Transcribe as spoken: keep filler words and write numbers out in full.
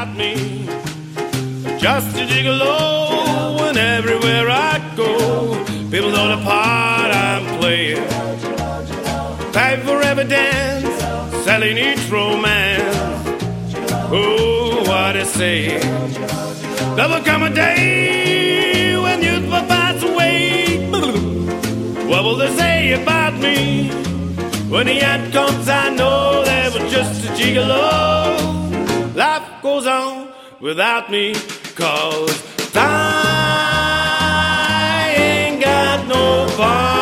about me. Just a gigolo, and everywhere I go, people know the part I'm playing. Pay for every dance, selling each romance. Oh, what they say. There will come a day when youth will pass away. What will they say about me? When the end comes, I know they were just a gigolo. Life goes on without me, 'cause I ain't got no fun.